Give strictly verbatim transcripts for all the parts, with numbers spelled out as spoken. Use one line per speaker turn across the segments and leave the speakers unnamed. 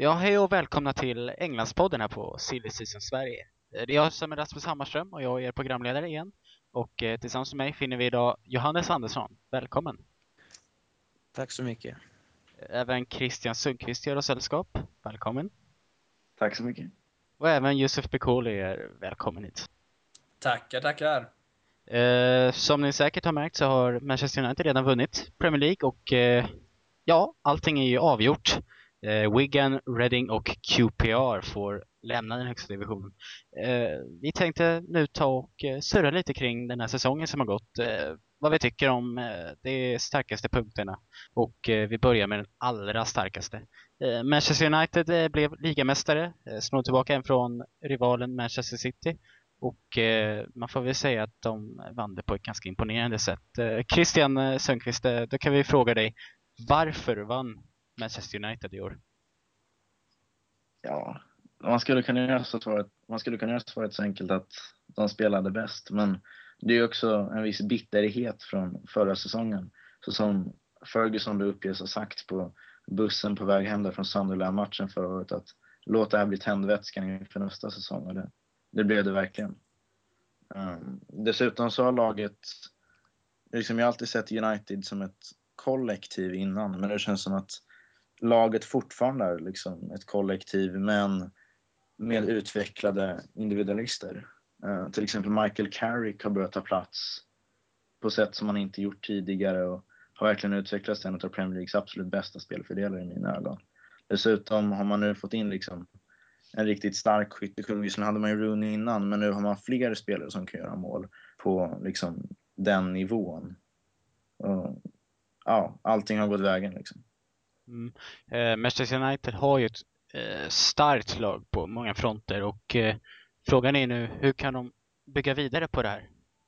Ja, hej och välkomna till Englandspodden här på Silly Season Sverige. Det är jag som är Rasmus Hammarström och jag är er programledare igen. Och eh, tillsammans med mig finner vi idag Johannes Andersson. Välkommen.
Tack så mycket.
Även Christian Sundqvist gör oss sällskap. Välkommen.
Tack så mycket.
Och även Yusuf Bekoli är välkommen hit.
Tackar, tackar.
Eh, som ni säkert har märkt så har Manchester United redan vunnit Premier League och eh, ja, allting är ju avgjort. Eh, Wigan, Reading och Q P R får lämna den högsta divisionen. Eh, vi tänkte nu ta och eh, surra lite kring den här säsongen som har gått. Eh, vad vi tycker om eh, de starkaste punkterna. Och eh, vi börjar med den allra starkaste. Eh, Manchester United eh, blev ligamästare. Eh, snor tillbaka en från rivalen Manchester City. Och eh, man får väl säga att de vann det på ett ganska imponerande sätt. Eh, Christian eh, Sundqvist, eh, då kan vi fråga dig. Varför vann Manchester United i år?
Ja, man skulle kunna göra så svaret, man skulle kunna göra svaret så enkelt att de spelade bäst, men det är också en viss bitterhet från förra säsongen. Så som Ferguson då uppges ha sagt på bussen på väg hem där från Sunderland-matchen förra året, att låt det här bli tändvätskan inför nästa säsong, och det, det blev det verkligen. Um, dessutom så har laget, liksom jag har alltid sett United som ett kollektiv innan, men det känns som att laget fortfarande är liksom ett kollektiv, men med utvecklade individualister. Uh, till exempel Michael Carrick har börjat ta plats på sätt som han inte gjort tidigare och har verkligen utvecklats till en av Premier Leagues absolut bästa spelfördelare i mina ögon. Dessutom har man nu fått in liksom en riktigt stark skyttekung. Visserligen hade man ju Rooney innan, men nu har man fler spelare som kan göra mål på liksom den nivån. Och, ja, allting har gått vägen liksom.
Mm. Eh, Manchester United har ju ett eh, starkt lag på många fronter och eh, frågan är nu, hur kan de bygga vidare på det här?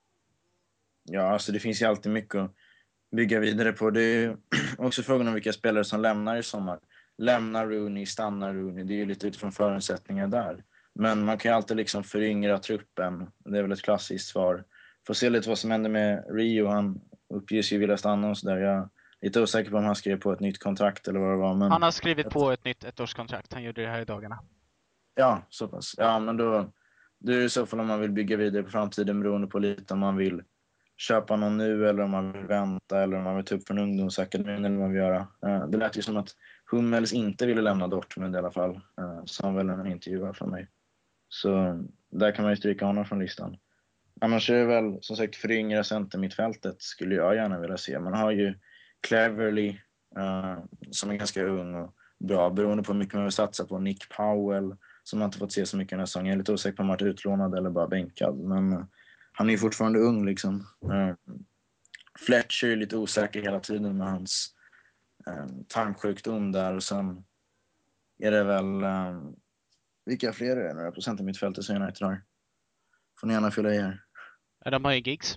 Ja, alltså det finns ju alltid mycket att bygga vidare på. Det är ju också frågan om vilka spelare som lämnar i sommar. Lämnar Rooney, stannar Rooney. Det är ju lite utifrån förutsättningar där. Men man kan ju alltid liksom föryngra truppen. Det är väl ett klassiskt svar. Får se lite vad som händer med Rio. Han uppges ju vilja stanna och sådär. Jag är lite osäker på om han skrev på ett nytt kontrakt eller vad det var. Men
Han har skrivit på ett nytt ettårskontrakt. Han gjorde det här i dagarna.
ja, så pass. Ja, men då, då är det i så fall om man vill bygga vidare på framtiden, beroende på lite om man vill köpa någon nu eller om man vill vänta eller om man vill ta upp från ungdomsakademin eller vad man vill göra. Det lät ju som att Hummels inte ville lämna Dortmund i alla fall, som väl en intervju från mig. Så där kan man ju stryka honom från listan. Annars är det väl som sagt föryngra centermittfältet skulle jag gärna vilja se. Man har ju Cleverly uh, som är ganska ung och bra, beroende på hur mycket man vill satsa på. Nick Powell som man inte fått se så mycket den här säsongen. Jag är lite osäker på om han varit utlånad eller bara bänkad, men uh, han är ju fortfarande ung liksom. Uh, Fletcher är lite osäker hela tiden med hans uh, tarmsjukdom där, och sen är det väl uh, vilka fler är det några på centermittfältet som United har? Får ni gärna fylla i här.
Ja, de har ju Giggs.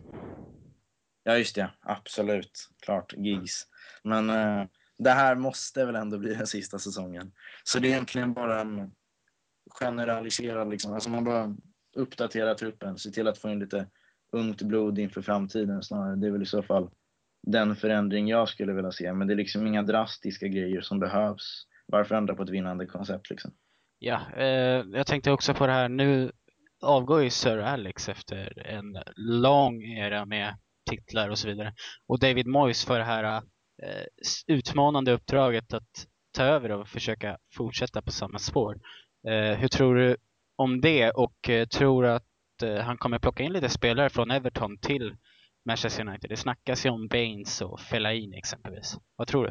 Ja, just det. Absolut. Klart, Giggs. Men uh, det här måste väl ändå bli den sista säsongen. Så det är egentligen bara en generaliserad, liksom. Alltså man bara uppdaterar truppen. Se till att få in lite ungt blod inför framtiden snarare. Det är väl i så fall den förändring jag skulle vilja se. Men det är liksom inga drastiska grejer som behövs. Varför ändra på ett vinnande koncept liksom?
Ja, eh, jag tänkte också på det här. Nu avgår ju Sir Alex efter en lång era med titlar och så vidare. Och David Moyes för det här eh, utmanande uppdraget att ta över och försöka fortsätta på samma spår. Eh, hur tror du om det, och eh, tror du att eh, han kommer plocka in lite spelare från Everton till Manchester United? Det snackas ju om Baines och Fellaini exempelvis. Vad tror du?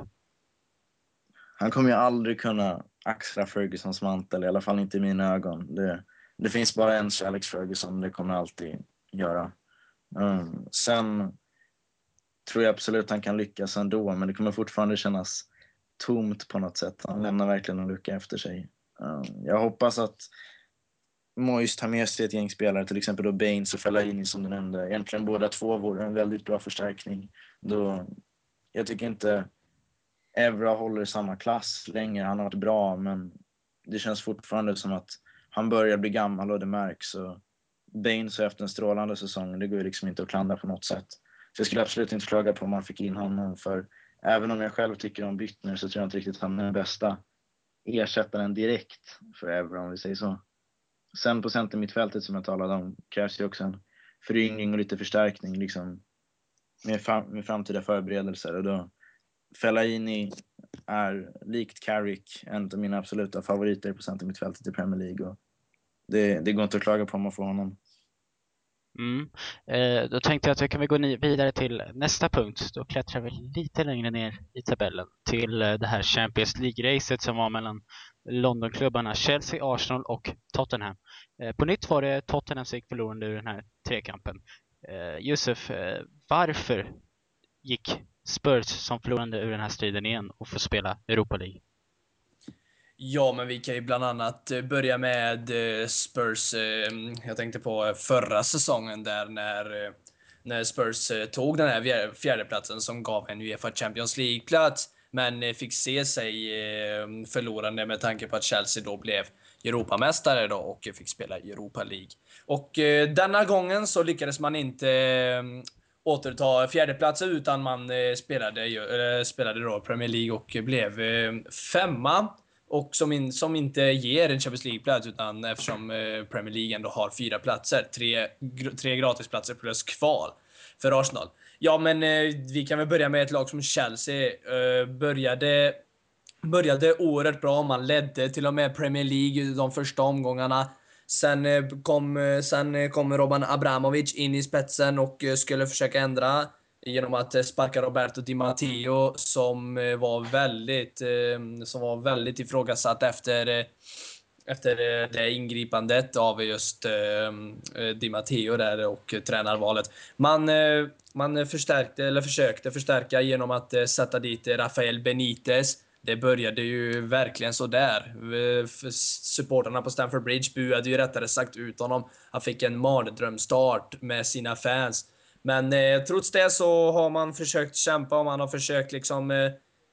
Han kommer ju aldrig kunna axla Fergusons mantel, i alla fall inte i mina ögon. Det, det finns bara en Alex Ferguson, det kommer alltid göra. Mm. Sen tror jag absolut han kan lyckas ändå, men det kommer fortfarande kännas tomt på något sätt. Han lämnar verkligen en lucka efter sig. Um, jag hoppas att Moyes tar med sig ett gäng spelare, till exempel då Baines och Fellaini som du nämnde. Egentligen båda två vore en väldigt bra förstärkning. Då, jag tycker inte Evra håller samma klass längre. Han har varit bra, men det känns fortfarande som att han börjar bli gammal och det märks. Och Baines har haft en strålande säsong. Det går ju liksom inte att klandra på något sätt. Så jag skulle absolut inte klaga på om man fick in honom, för även om jag själv tycker om Byttner så tror jag inte riktigt han är den bästa ersättaren direkt för Evra, om vi säger så. Sen på centermittfältet som jag talade om krävs ju också en föryngring och lite förstärkning liksom, med, fram, med framtida förberedelser. Och då Fellaini är likt Carrick en av mina absoluta favoriter på centermittfältet i Premier League. Och det, det går inte att klaga på om man får honom.
Mm. Eh, då tänkte jag att vi kan vi gå ni- vidare till nästa punkt. Då klättrar vi lite längre ner i tabellen till eh, det här Champions League-racet som var mellan Londonklubbarna Chelsea, Arsenal och Tottenham. Eh, på nytt var det Tottenham som gick förlorande ur den här trekampen. Eh, Josef, eh, varför gick Spurs som förlorande ur den här striden igen och får spela Europa League?
Ja, men vi kan ju bland annat eh, börja med eh, Spurs. eh, Jag tänkte på förra säsongen där när, eh, när Spurs eh, tog den här fjär- fjärdeplatsen som gav en UEFA Champions League-plats, men eh, fick se sig eh, förlorande med tanke på att Chelsea då blev Europamästare då och fick spela Europa League. Och eh, denna gången så lyckades man inte eh, återta fjärdeplatsen, utan man eh, spelade, ju- eh, spelade då Premier League och blev eh, femma. Och som, in, som inte ger en Champions League-plats, utan eftersom eh, Premier League ändå har fyra platser, tre, gr- tre gratisplatser plus kval för Arsenal. Ja, men eh, vi kan väl börja med ett lag som Chelsea. Eh, började, började året bra, man ledde till och med Premier League de första omgångarna. Sen eh, kom, eh, sen eh, kom Roman Abramovich in i spetsen och eh, skulle försöka ändra genom att eh, sparka Roberto Di Matteo, som eh, var väldigt eh, som var väldigt ifrågasatt efter eh, efter eh, det ingripandet av just eh, eh, Di Matteo där och eh, tränarvalet. Man eh, man förstärkte eller försökte förstärka genom att eh, sätta dit eh, Rafael Benitez. Det började ju verkligen så där. Eh, för supporterna på Stamford Bridge buade ju rättare sagt ut honom. Han fick en mardrömstart med sina fans. Men eh, trots det så har man försökt kämpa och man har försökt liksom eh,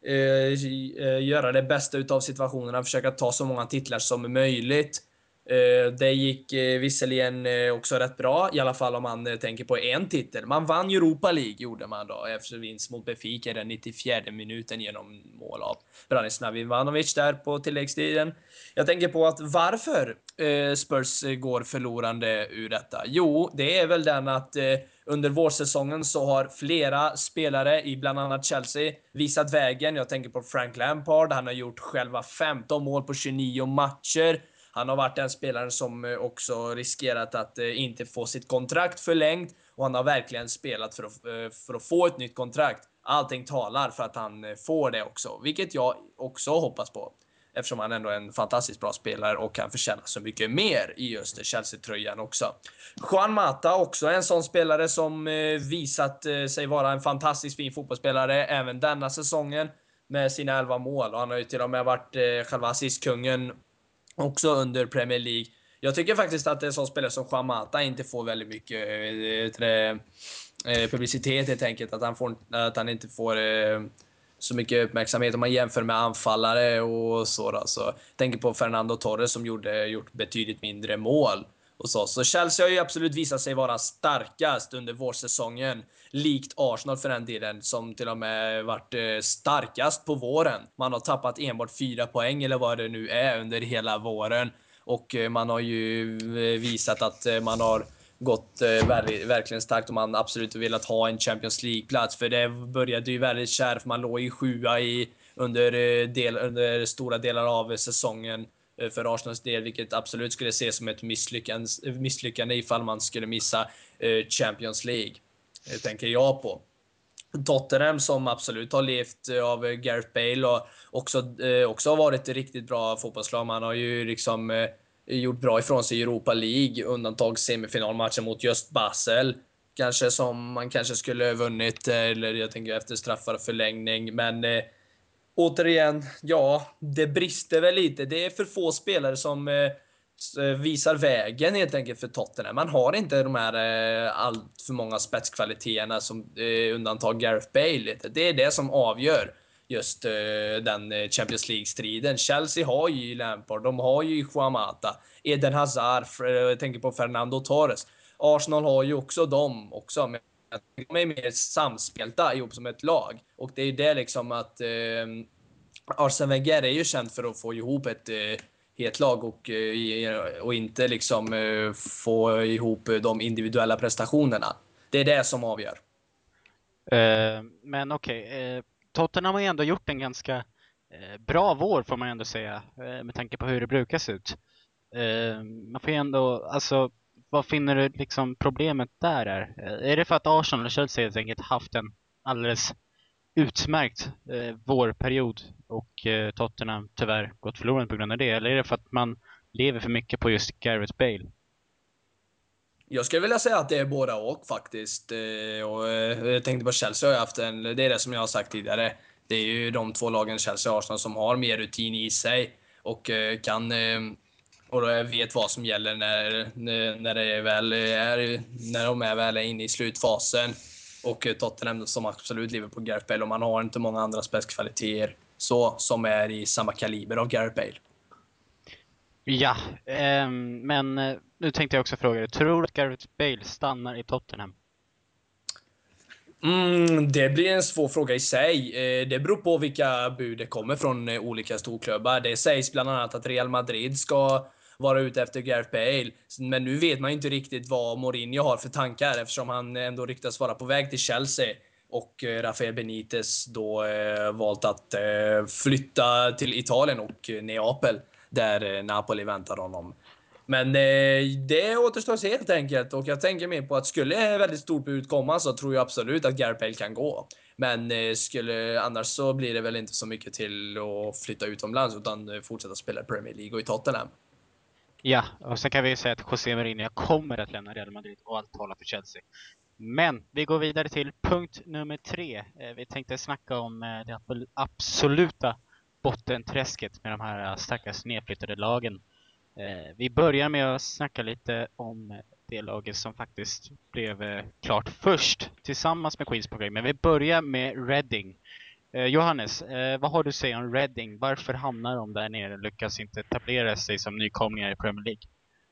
eh, göra det bästa utav situationerna, försöka ta så många titlar som möjligt. Eh, det gick eh, visserligen eh, också rätt bra, i alla fall om man eh, tänker på en titel. Man vann Europa League, gjorde man då, efter vinst mot Benfica i den nittiofjärde minuten genom mål av Branislav Ivanovic där på tilläggstiden. Jag tänker på att varför eh, Spurs går förlorande ur detta. Jo, det är väl den att eh, under vårsäsongen så har flera spelare i bland annat Chelsea visat vägen. Jag tänker på Frank Lampard. Han har gjort själva femton mål på tjugonio matcher. Han har varit den spelaren som eh, också riskerat att eh, inte få sitt kontrakt förlängt. Och han har verkligen spelat för att, eh, för att få ett nytt kontrakt. Allting talar för att han eh, får det också. Vilket jag också hoppas på. Eftersom han ändå är en fantastiskt bra spelare och kan förtjäna så mycket mer i just Chelsea-tröjan också. Juan Mata också en sån spelare som eh, visat eh, sig vara en fantastiskt fin fotbollsspelare även denna säsongen med sina elva mål. Och han har ju till och med varit eh, själva assistkungen också under Premier League. Jag tycker faktiskt att en sån spelare som Juan Mata inte får väldigt mycket eh, det, eh, publicitet, helt enkelt. Att han, får, att han inte får eh, så mycket uppmärksamhet om man jämför med anfallare och så. Då. Så jag tänker på Fernando Torres som gjorde, gjort betydligt mindre mål. Och så. så Chelsea har ju absolut visat sig vara starkast under vårsäsongen. Likt Arsenal för den delen, som till och med varit eh, starkast på våren. Man har tappat enbart fyra poäng eller vad det nu är under hela våren. Och eh, man har ju eh, visat att eh, man har gått eh, ver- verkligen starkt och man absolut velat ha en Champions League-plats. För det började ju väldigt kärvt. Man låg i sjua i, under, eh, del, under stora delar av säsongen för Arsenals del, vilket absolut skulle ses som ett misslyckande, misslyckande ifall man skulle missa eh, Champions League. Det tänker jag på. Tottenham som absolut har levt av Gareth Bale och också, eh, också har varit ett riktigt bra fotbollslag. Man har ju liksom eh, gjort bra ifrån sig i Europa League, undantag semifinalmatchen mot just Basel. Kanske som man kanske skulle ha vunnit, eller jag tänker efter straffar och förlängning, men eh, återigen, ja, det brister väl lite. Det är för få spelare som eh, visar vägen helt enkelt för Tottenham. Man har inte de här eh, allt för många spetskvaliteterna som eh, undantag Gareth Bale. Det är det som avgör just eh, den Champions League-striden. Chelsea har ju Lampard, de har ju Juan Mata, Eden Hazard, jag tänker på Fernando Torres. Arsenal har ju också dem också, men de är mer samspelta ihop som ett lag. Och det är det liksom att eh, Arsene Wenger är ju känd för att få ihop ett eh, helt lag och, eh, och inte liksom eh, få ihop de individuella prestationerna. Det är det som avgör.
Eh, men okej, eh, Tottenham har ju ändå gjort en ganska eh, bra vår får man ändå säga, eh, med tanke på hur det brukar se ut. Eh, man får ju ändå, alltså, vad finner du liksom problemet där är? Eh, är det för att Arsenal och Chelsea helt enkelt haft en alldeles utmärkt eh, vårperiod och eh, Tottenham tyvärr gått förlorad på grund av det? Eller är det för att man lever för mycket på just Gareth Bale?
Jag skulle vilja säga att det är båda och faktiskt. Eh, Och eh, jag tänkte på Chelsea har jag haft en, det är det som jag har sagt tidigare. Det är ju de två lagen, Chelsea och Arsenal, som har mer rutin i sig och eh, kan eh, och vet vad som gäller när, när, när, det väl är, när de är väl inne i slutfasen. Och eh, Tottenham som absolut lever på Gareth Bale, och man har inte många andra spetskvaliteter så som är i samma kaliber av Gareth Bale.
Ja, ehm, men eh, nu tänkte jag också fråga dig, tror du att Gareth Bale stannar i Tottenham?
Mm, det blir en svår fråga i sig. Eh, det beror på vilka bud det kommer från eh, olika storklubbar. Det sägs bland annat att Real Madrid ska vara ute efter Gareth Bale. Men nu vet man ju inte riktigt vad Mourinho har för tankar, eftersom han ändå ryktas vara på väg till Chelsea. Och eh, Rafael Benitez då eh, valt att eh, flytta till Italien och eh, Neapel, där eh, Napoli väntar honom. Men eh, det återstår att se helt enkelt. Och jag tänker mer på att skulle väldigt stort bud komma så tror jag absolut att Gareth Bale kan gå. Men eh, skulle annars så blir det väl inte så mycket till att flytta utomlands, utan eh, fortsätta spela i Premier League och i Tottenham.
Ja, och sen kan vi ju säga att José Mourinho kommer att lämna Real Madrid och allt talar för Chelsea. Men vi går vidare till punkt nummer tre. Eh, vi tänkte snacka om eh, det ab- absoluta bottenträsket med de här eh, stackars nedflyttade lagen. Eh, vi börjar med att snacka lite om det laget som faktiskt blev eh, klart först tillsammans med Queens Park. Men vi börjar med Reading. Eh, Johannes, eh, vad har du att säga om Reading? Varför hamnar de där nere och lyckas inte etablera sig som nykomlingar i Premier League?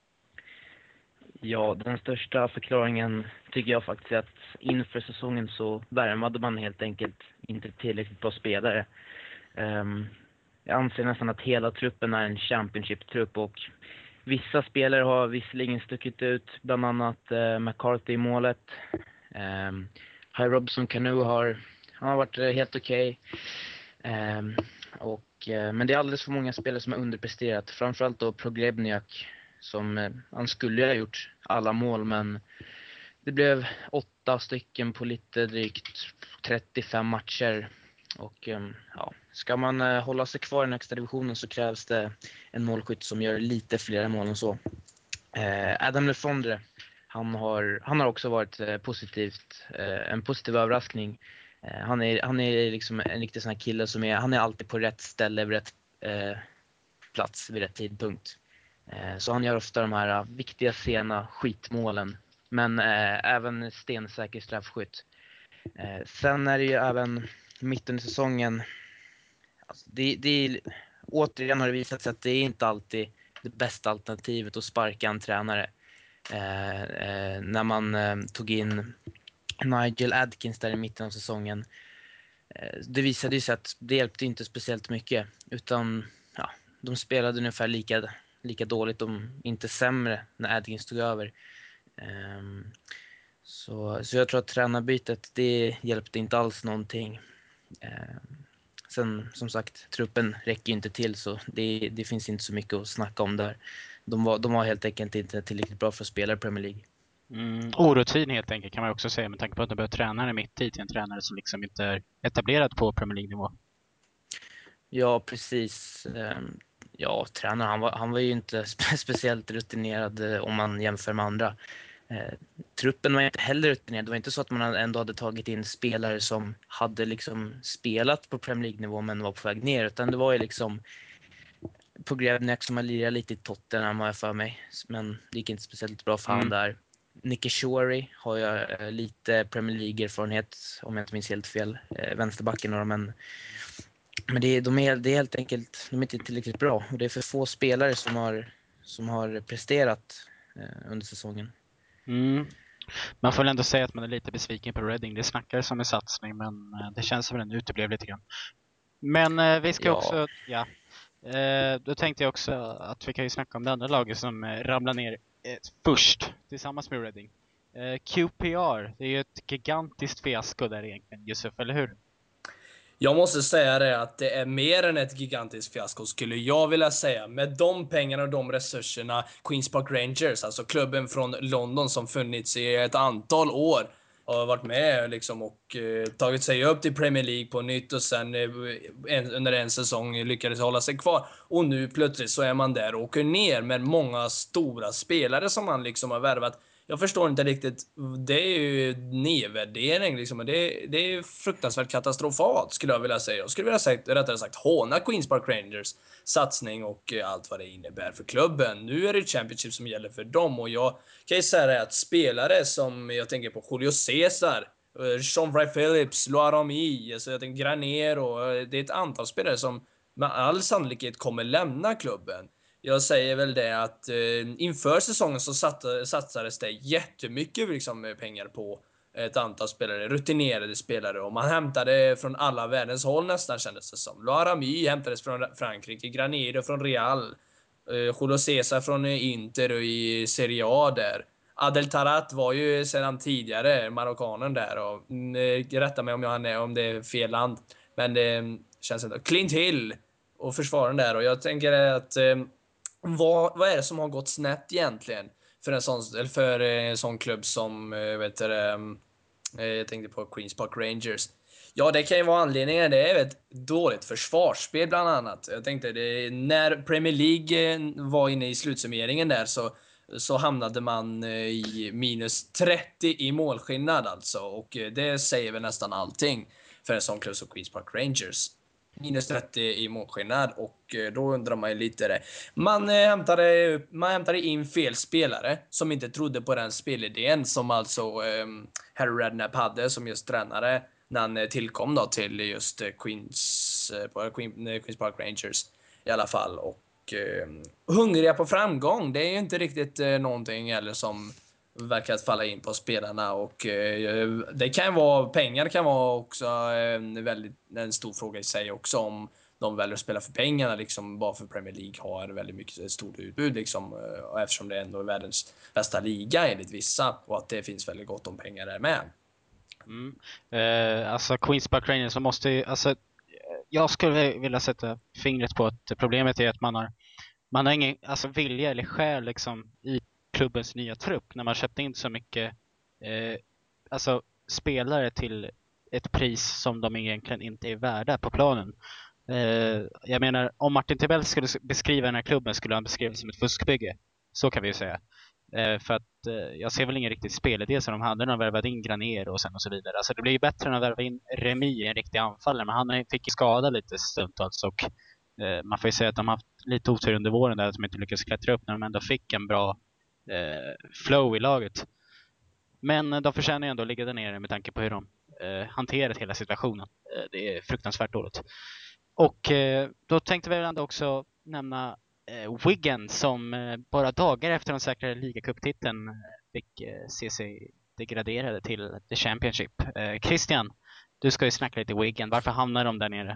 Ja, den största förklaringen tycker jag faktiskt är att inför säsongen så värmade man helt enkelt inte tillräckligt bra spelare. Um, jag anser nästan att hela truppen är en Championship-trupp, och vissa spelare har visserligen stuckit ut, bland annat uh, McCarthy i målet. Um, Hy Robson Kanu har, han har varit uh, helt okej. Okay. Um, och, uh, men det är alldeles för många spelare som har underpresterat, framförallt då Progrebniak, som eh, han skulle ha gjort alla mål, men det blev åtta stycken på lite drygt trettiofem matcher. Och eh, ja, ska man eh, hålla sig kvar i den högsta divisionen så krävs det en målskytt som gör lite fler mål än så. Eh, Adam Lefondre, han har, han har också varit eh, positivt, eh, en positiv överraskning. Eh, han är, han är liksom en riktig sån här kille som är, han är alltid på rätt ställe vid rätt eh, plats vid rätt tidpunkt. Så han gör ofta de här viktiga sena skitmålen, men eh, även stensäker straffskytt. Eh, sen är det ju även mitten i säsongen. Alltså det, det, återigen har det visat sig att det är inte alltid det bästa alternativet att sparka en tränare. Eh, eh, när man eh, tog in Nigel Adkins där i mitten av säsongen. Eh, det visade ju sig att det hjälpte inte speciellt mycket, utan ja, de spelade ungefär lika lika dåligt, om inte sämre, när Adkins tog över. Um, så, så jag tror att tränarbytet, det hjälpte inte alls någonting. Um, sen som sagt, truppen räcker inte till, så det, det finns inte så mycket att snacka om där. De var, de var helt enkelt inte tillräckligt bra för att spela i Premier League.
Mm, orutin helt enkelt kan man också säga, med tanke på att de börjar träna mitt i till en tränare som liksom inte är etablerad på Premier League-nivå.
Ja, precis. Um, Ja, tränaren, han var, han var ju inte spe- speciellt rutinerad eh, om man jämför med andra. Eh, truppen var inte heller rutinerad. Det var inte så att man ändå hade tagit in spelare som hade liksom spelat på Premier League-nivå men var på väg ner. Utan det var ju liksom Progrebniak som har lirat lite i Tottenham, har jag för mig. Men det gick inte speciellt bra för
Mm.
han där. Nicky Shorey har jag eh, lite Premier League-erfarenhet, om jag inte minns helt fel. Eh, vänsterbacken och men... Men det är, de är, det är helt enkelt, de är inte tillräckligt bra. Och det är för få spelare som har, som har presterat eh, under säsongen.
Mm. Man får väl ändå säga att man är lite besviken på Reading. Det snackades som en satsning, men eh, det känns som att den uteblev lite grann. Men eh, vi ska
Ja.
också, ja, eh, då tänkte jag också att vi kan ju snacka om det andra laget som eh, ramlar ner eh, först tillsammans med Reading. Eh, Q P R, det är ju ett gigantiskt fiasko där egentligen, Josef, eller hur?
Jag måste säga det att det är mer än ett gigantiskt fiasko skulle jag vilja säga. Med de pengarna och de resurserna Queens Park Rangers, alltså klubben från London som funnits i ett antal år, har varit med liksom och eh, tagit sig upp till Premier League på nytt och sen eh, en, under en säsong lyckades hålla sig kvar. Och nu plötsligt så är man där och åker ner med många stora spelare som man liksom har värvat. Jag förstår inte riktigt. Det är ju nedvärdering liksom. Det, det är ju fruktansvärt katastrofalt skulle jag vilja säga. Jag skulle vilja säga, rättare sagt, håna Queens Park Rangers satsning och allt vad det innebär för klubben. Nu är det Championship som gäller för dem och jag kan ju säga det att spelare som jag tänker på Julio Cesar, Sean Fry Phillips, Loa Rami, alltså jag tänker Granero, det är ett antal spelare som med all sannolikhet kommer lämna klubben. Jag säger väl det att eh, inför säsongen så satt, satsades det jättemycket liksom, pengar på ett antal spelare, rutinerade spelare, och man hämtade från alla världens håll nästan, kändes det som. Loa Rami hämtades från Frankrike, Granero från Real, eh, Julio Cesar från Inter och i Serie A där. Adel Tarat var ju sedan tidigare marockanen där och mm, rätta mig om jag är om det är fel land, men det känns inte. Clint Hill och försvaren där, och jag tänker att eh, vad, vad är det som har gått snett egentligen för en sån, eller för en sån klubb som eh, vet du, eh, jag tänkte på Queens Park Rangers. Ja, det kan ju vara anledningen. Det är ett dåligt försvarsspel bland annat. Jag tänkte det, när Premier League var inne i slutsummeringen där så så hamnade man i minus trettio i målskillnad alltså, och det säger väl nästan allting för en sån klubb som Queens Park Rangers. Minus trettio i målskillnad, och då undrar man ju lite det. Man hämtade, man hämtade in fel spelare som inte trodde på den spelidén som alltså um, Harry Redknapp hade som just tränare när han tillkom då till just Queens, uh, Queens Park Rangers i alla fall, och uh, hungriga på framgång. Det är ju inte riktigt uh, någonting eller som verkar att falla in på spelarna, och eh, det kan vara, pengar kan vara också en väldigt en stor fråga i sig också, om de väljer att spela för pengarna liksom, bara för Premier League har väldigt mycket stort utbud liksom, och eftersom det ändå är världens bästa liga enligt vissa, och att det finns väldigt gott om pengar där med.
Mm. Eh, alltså Queens Park Rangers så måste ju, alltså jag skulle vilja sätta fingret på att problemet är att man har man har ingen alltså vilja eller skäl liksom i klubbens nya trupp när man köpte in så mycket eh, alltså spelare till ett pris som de egentligen inte är värda på planen. Eh, jag menar, om Martin Tibell skulle beskriva den här klubben skulle han beskriva det som ett fuskbygge. Så kan vi ju säga. Eh, för att eh, jag ser väl ingen riktigt spelidé som de hade när de värvade in Graner och sen och så vidare. Alltså det blir ju bättre när de värvade in Remi, en riktig anfallare, men han fick ju skada lite stundtals, och eh, man får ju säga att de har haft lite otur under våren där att de inte lyckades klättra upp när de ändå fick en bra eh, flow i laget. Men de förtjänar ju ändå att ligga där nere med tanke på hur de eh, hanterat hela situationen. Eh, det är fruktansvärt dåligt. Och eh, då tänkte vi ändå också nämna eh, Wigan som eh, bara dagar efter de säkrade ligacuptiteln eh, fick eh, se sig degraderade till The Championship. Eh, Christian, du ska ju snacka lite Wigan. Varför hamnar de där nere?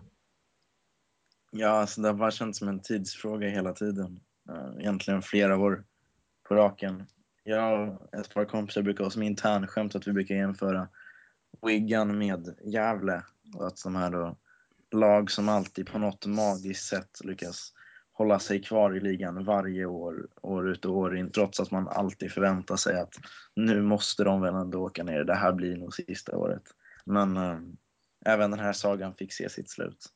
Ja, alltså det har bara känts som en tidsfråga hela tiden. Uh, egentligen flera år på raken. Jag och ett par kompisar brukar ha som internskämt att vi brukar jämföra Wigan med Gävle. Och att de här då lag som alltid på något magiskt sätt lyckas hålla sig kvar i ligan varje år, år ut och år in, trots att man alltid förväntar sig att nu måste de väl ändå åka ner. Det här blir nog sista året. Men uh, även den här sagan fick se sitt slut.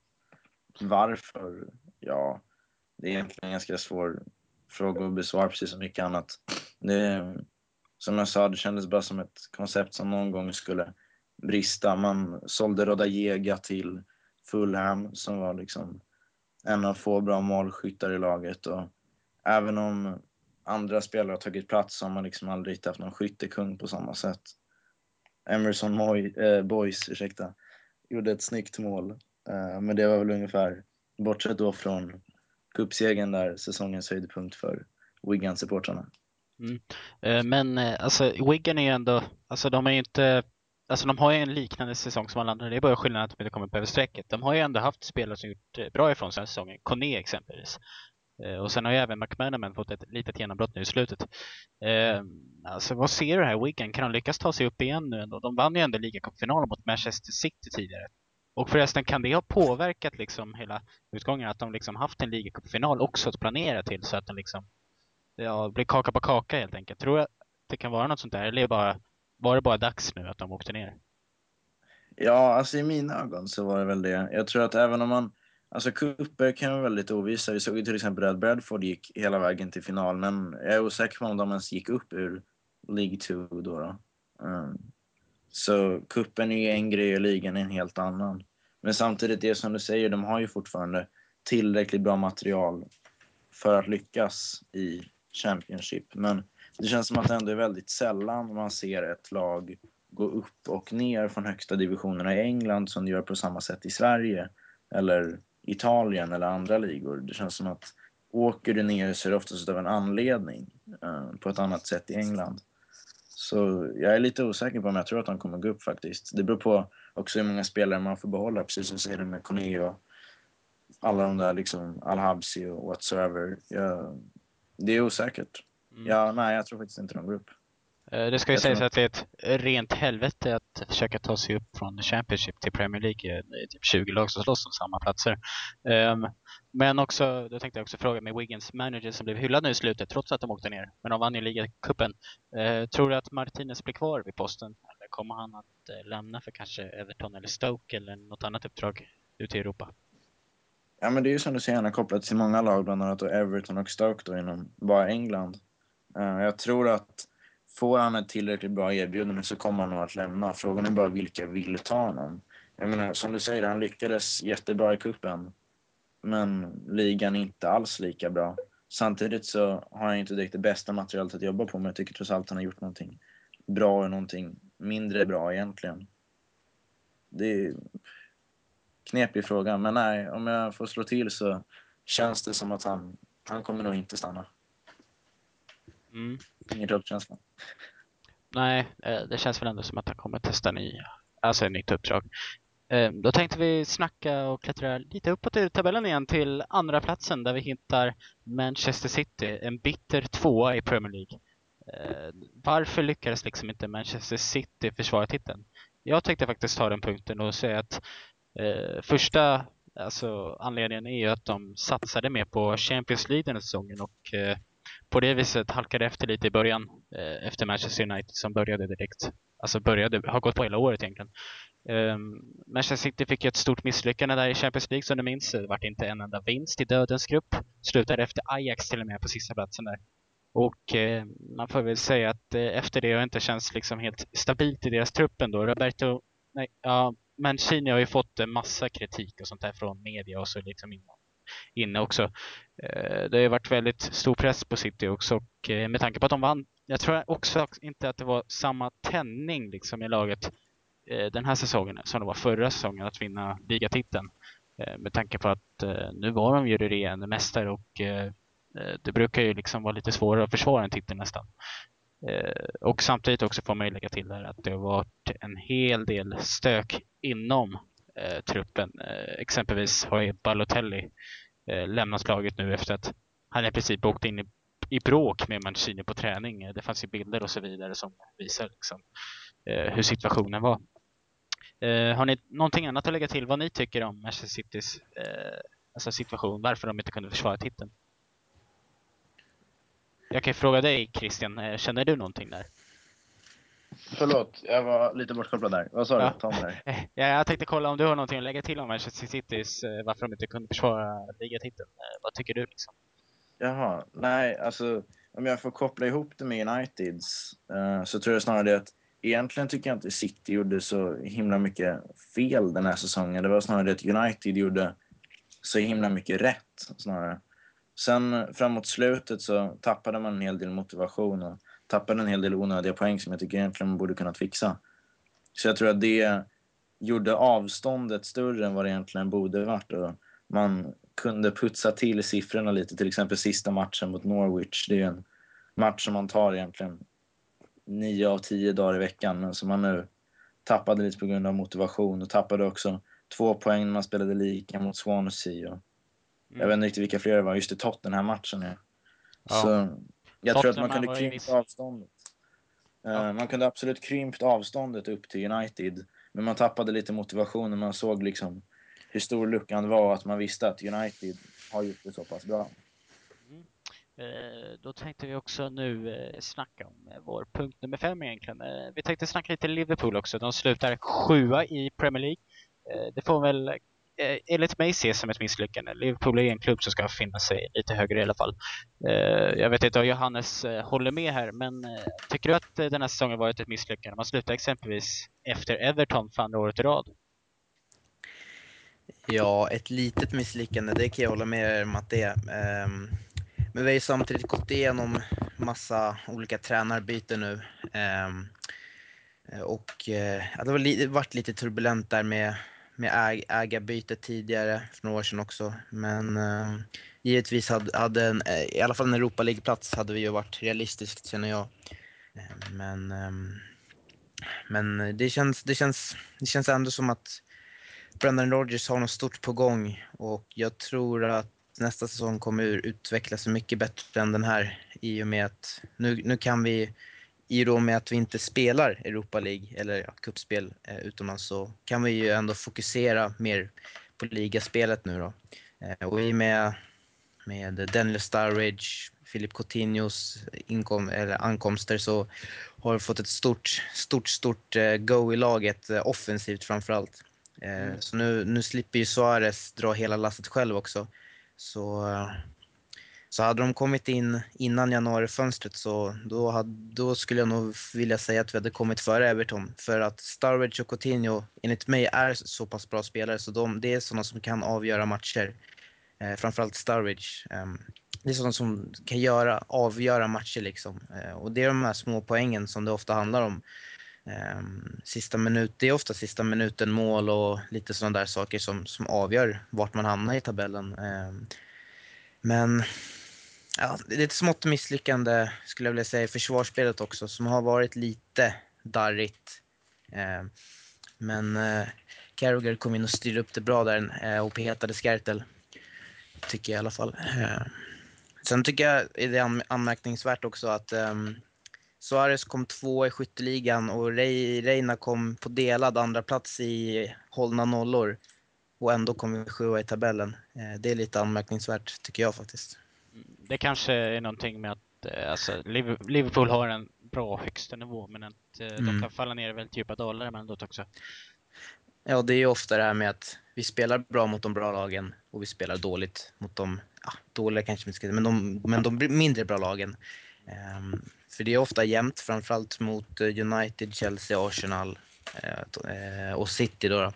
Varför? Ja, det är egentligen en ganska svår fråga att besvara, precis som mycket annat. Det, som jag sa, det kändes bara som ett koncept som någon gång skulle brista. Man sålde Rodallega till Fulham som var liksom en av få bra målskyttar i laget, och även om andra spelare har tagit plats så har man liksom aldrig haft någon skyttekung på samma sätt. Emerson Moy, äh, Boyce, ursäkta, gjorde ett snyggt mål, äh, men det var väl ungefär, bortsett då från cupsegern där, säsongens höjdpunkt för Wigan-supportrarna.
Mm. Eh, men eh, alltså Wigan är ju ändå, alltså de är ju inte alltså de har ju en liknande säsong som alla andra. Det är bara skillnaden att de inte kommer på över strecket. De har ju ändå haft spelare som gjort eh, bra ifrån sig säsongen. Kone exempelvis. Eh, och sen har ju även McManaman fått ett litet genombrott nu i slutet. Eh, alltså vad ser du här? Wigan, kan de lyckas ta sig upp igen nu ändå? De vann ju ändå ligacupfinalen mot Manchester City tidigare. Och förresten, kan det ha påverkat liksom hela utgången att de liksom haft en ligacupfinal också att planera till så att den liksom ja, blir kaka på kaka helt enkelt? Tror jag det kan vara något sånt där? Eller är det bara, var det bara dags nu att de åkte ner?
Ja, alltså i mina ögon så var det väl det. Jag tror att även om man, alltså cuper kan vara väldigt ovisa. Vi såg ju till exempel att Bradford gick hela vägen till final, men jag är osäker på om de ens gick upp ur League två då. då. Mm. Så kuppen är ju en grej och ligan är en helt annan. Men samtidigt, det som du säger, de har ju fortfarande tillräckligt bra material för att lyckas i Championship. Men det känns som att det ändå är väldigt sällan man ser ett lag gå upp och ner från högsta divisionerna i England som de gör på samma sätt i Sverige eller Italien eller andra ligor. Det känns som att åker du ner så är det oftast av en anledning eh, på ett annat sätt i England. Så jag är lite osäker på om jag tror att de kommer gå upp faktiskt. Det beror på också hur många spelare man får behålla, precis som säger det med Kone och alla de där liksom Al-Habsi och whatsoever. Jag, det är osäkert.
Mm.
Ja, nej, jag tror faktiskt inte de går upp.
Eh, Det ska ju
Jag
sägas
tror-
att det är ett rent helvete att försöka ta sig upp från Championship till Premier League. Det är typ tjugo lag som slåss om samma platser. Um, men också, då tänkte jag också fråga med Wiggins manager som blev hyllad nu i slutet trots att de åkte ner. Men de vann ju ligacupen. Uh, tror du att Martinez blir kvar vid posten? Eller kommer han att uh, lämna för kanske Everton eller Stoke eller något annat uppdrag ute i Europa?
Ja, men det är ju som du säger, han är kopplat till många lag, bland annat då Everton och Stoke då inom bara England. Uh, jag tror att får han ett tillräckligt bra erbjudande så kommer han nog att lämna. Frågan är bara vilka vill ta honom. Jag menar, som du säger, han lyckades jättebra i kuppen. Men ligan är inte alls lika bra. Samtidigt så har han inte direkt det bästa materialet att jobba på, men jag tycker trots allt han har gjort någonting bra och någonting mindre bra egentligen. Det är knepig fråga, men nej, om jag får slå till så känns det som att han, han kommer nog inte stanna.
Mm.
Inget uppkänsla.
Nej, eh, det känns väl ändå som att han kommer testa ny, alltså ett nytt uppdrag. Eh, Då tänkte vi snacka och klättra lite uppåt i tabellen igen till andra platsen där vi hittar Manchester City, en bitter tvåa i Premier League. Eh, Varför lyckades liksom inte Manchester City försvara titeln? Jag tänkte faktiskt ta den punkten och säga att eh, första alltså, anledningen är ju att de satsade mer på Champions League den här säsongen och eh, på det viset halkade efter lite i början eh, efter Manchester United som började direkt. Alltså började, har gått på hela året egentligen. Um, Manchester City fick ett stort misslyckande där i Champions League som du minns. Det var inte en enda vinst i dödens grupp. Slutade efter Ajax till och med på sista platsen där. Och eh, man får väl säga att eh, efter det har inte känns liksom helt stabilt i deras truppen då. Roberto, nej, ja, Mancini har ju fått en massa kritik och sånt där från media och så liksom inne, inne också. Eh, det har ju varit väldigt stor press på City också och eh, med tanke på att de vann, jag tror också inte att det var samma tändning liksom i laget den här säsongen som det var förra säsongen att vinna ligatiteln. Med tanke på att nu var de ju ren mästare och det brukar ju liksom vara lite svårare att försvara en titel nästan. Och samtidigt också får man ju lägga till där att det har varit en hel del stök inom truppen. Exempelvis har ju Balotelli lämnat laget nu efter att han i princip åkt in i, i bråk med Mancini på träning. Det fanns ju bilder och så vidare som visar liksom hur situationen var. Uh, har ni någonting annat att lägga till vad ni tycker om Manchester Citys uh, alltså situation, varför de inte kunde försvara titeln? Jag kan fråga dig Christian, uh, känner du någonting där?
Förlåt, jag var lite bortkopplad där. Vad sa
Ja.
du? Ta mig där.
Ja, jag tänkte kolla om du har någonting att lägga till om Manchester Citys uh, varför de inte kunde försvara ligatiteln. Uh, vad tycker du liksom?
Jaha, nej, alltså om jag får koppla ihop det med Uniteds uh, så tror jag snarare det att egentligen tycker jag inte City gjorde så himla mycket fel den här säsongen. Det var snarare det att United gjorde så himla mycket rätt snarare. Sen framåt slutet så tappade man en hel del motivation och tappade en hel del onödiga poäng som jag tycker egentligen man borde kunnat fixa. Så jag tror att det gjorde avståndet större än vad det egentligen borde varit. Och man kunde putsa till siffrorna lite, till exempel sista matchen mot Norwich. Det är en match som man tar egentligen nio av tio dagar i veckan, men som man nu tappade lite på grund av motivation och tappade också två poäng när man spelade lika mot Swansea. Och jag
Mm.
vet inte riktigt vilka fler det var, just i Tottenham-matchen. Ja.
Ja.
Så jag tror att man
Tottenham
kunde
var ju
krympt
viss-
avståndet.
Ja.
Eh, Man kunde absolut krympt avståndet upp till United. Men man tappade lite motivation när man såg liksom hur stor luckan var, att man visste att United har gjort det så pass bra.
Mm. Eh, då tänkte vi också nu eh, snacka om eh, vår punkt nummer fem egentligen. Eh, vi tänkte snacka lite Liverpool också. De slutar sjua i Premier League. Eh, det får väl eh, enligt mig ses som ett misslyckande. Liverpool är en klubb som ska finna sig lite högre i alla fall. Eh, jag vet inte om Johannes eh, håller med här, men eh, tycker du att eh, den här säsongen varit ett misslyckande? Man slutar exempelvis efter Everton för andra året i rad.
Ja, ett litet misslyckande, det kan jag hålla med er om att det är. Ehm, Men vi har ju samtidigt gått igenom massa olika tränarbyten nu. Ehm, Och eh, ja, det har li- varit lite turbulent där med, med äg, ägarbytet tidigare, för några år sedan också. Men eh, givetvis hade, hade en, eh, i alla fall en Europa League-plats hade vi ju varit realistiskt, känner jag. Eh, Men, ehm, men det, känns, det, känns, det känns ändå som att Brendan Rodgers har något stort på gång, och jag tror att nästa säsong kommer utvecklas mycket bättre än den här, i och med att nu, nu kan vi, i och med att vi inte spelar Europa League eller ja, kuppspel eh, utomlands, så kan vi ju ändå fokusera mer på ligaspelet nu då. Eh, och i och med, med Daniel Sturridge, Philip Coutinhos inkom, eller ankomster, så har vi fått ett stort, stort, stort eh, go i laget, eh, offensivt framförallt. Eh,
Mm.
Så nu, nu slipper ju Suarez dra hela lasset själv också. Så, eh, så hade de kommit in innan januarifönstret, så då, hade, då skulle jag nog vilja säga att vi hade kommit före Everton. För att Sturridge och Coutinho enligt mig är så pass bra spelare, så de, det är sådana som kan avgöra matcher. Eh, framförallt Sturridge. Eh, det är sådana som kan göra, avgöra matcher liksom. Eh, och det är de här små poängen som det ofta handlar om. Um, sista minut, det är ofta sista minuten mål och lite sådana där saker som, som avgör vart man hamnar i tabellen. Um, men ja, det är ett smått misslyckande skulle jag vilja säga i försvarsspelet också, som har varit lite darrigt. Um, men uh, Carragher kom in och styrde upp det bra där uh, och petade Skrtel, tycker jag i alla fall. Uh, sen tycker jag är det an- anmärkningsvärt också att um, Suarez kom två i skytteligan och Rey, Reina kom på delad andra plats i hållna nollor, och ändå kom vi sjua i tabellen. Eh, Det är lite anmärkningsvärt, tycker jag faktiskt.
Mm, Det kanske är någonting med att eh, alltså, Liv- Liverpool har en bra högsta nivå, men att eh, de
Mm.
kan falla ner i väldigt djupa dalar emellanåt också.
Ja, det är ju ofta det här med att vi spelar bra mot de bra lagen och vi spelar dåligt mot de, ja, dåliga kanske inte ska, men de, men de mindre bra lagen. Ehm, för det är ofta jämnt, framförallt mot eh, United, Chelsea, Arsenal eh, to- eh, och City då. då.